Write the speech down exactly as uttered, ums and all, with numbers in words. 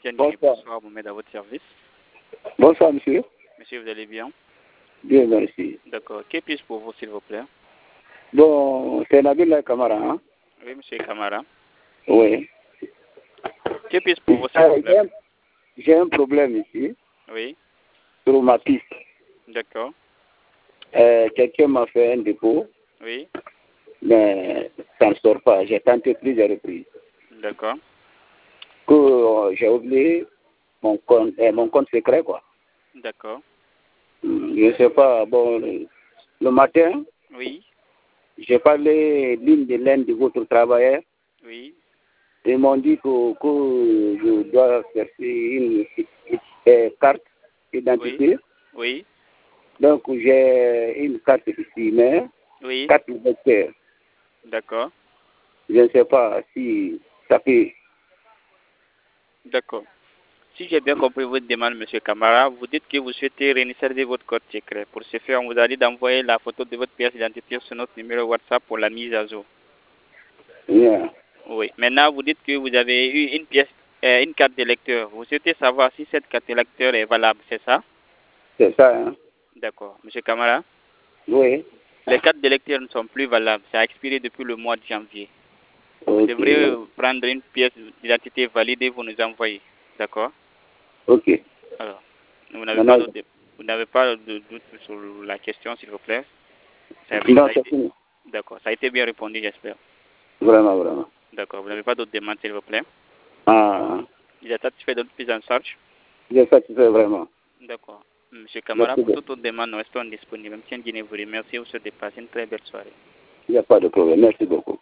Guinée, bonsoir, Mohamed, à votre service. Bonsoir, monsieur. Monsieur, vous allez bien? Bien, merci. D'accord. Que puis-je pour vous, s'il vous plaît? Bon, c'est Nabil Kamara, hein? Oui, monsieur Kamara. Oui. Que puis-je pour vous, s'il vous plaît? J'ai un problème ici. Oui. Sur ma piste. D'accord. Euh, Quelqu'un m'a fait un dépôt. Oui. Mais ça ne sort pas. J'ai tenté plusieurs reprises. D'accord. Que euh, j'ai oublié mon compte, euh, mon compte secret, quoi. D'accord. Je ne sais pas. Bon, le, le matin, Oui. j'ai parlé l'une de l'un de votre travailleurs. Oui. Ils m'ont dit que, que je dois chercher une, une, une carte d'identité. Oui. Oui. Donc, j'ai une carte ici, mais Oui. carte d'électeur. D'accord. Je ne sais pas si ça peut. D'accord. Si j'ai bien compris votre demande, monsieur Kamara, vous dites que vous souhaitez réinsérer votre code secret. Pour ce faire, on vous a dit d'envoyer la photo de votre pièce d'identité sur notre numéro WhatsApp pour la mise à jour. Yeah. Oui. Maintenant, vous dites que vous avez eu une pièce, euh, une carte d'électeur. Vous souhaitez savoir si cette carte d'électeur est valable, c'est ça? C'est ça, hein? D'accord. Monsieur Kamara? Oui. Les cartes d'électeur ne sont plus valables. Ça a expiré depuis le mois de janvier. Vous Ok. devrez prendre une pièce d'identité valide et vous nous envoyer. D'accord? Ok. Alors, vous n'avez pas, Maintenant, de, vous n'avez pas de doute sur la question, s'il vous plaît? Ça, non, ça a c'est été, fini. d'accord. Ça a été bien répondu, j'espère. Vraiment, vraiment. D'accord. Vous n'avez pas d'autres demandes, s'il vous plaît? Ah, Il est satisfait de votre prise en charge? je suis satisfait vraiment. D'accord. Monsieur Kamara, Merci pour beaucoup. toute autre demande, nous restons disponibles. Monsieur Guinée vous remercie. Vous souhaitez passer une très belle soirée. Il n'y a pas de problème. Merci beaucoup.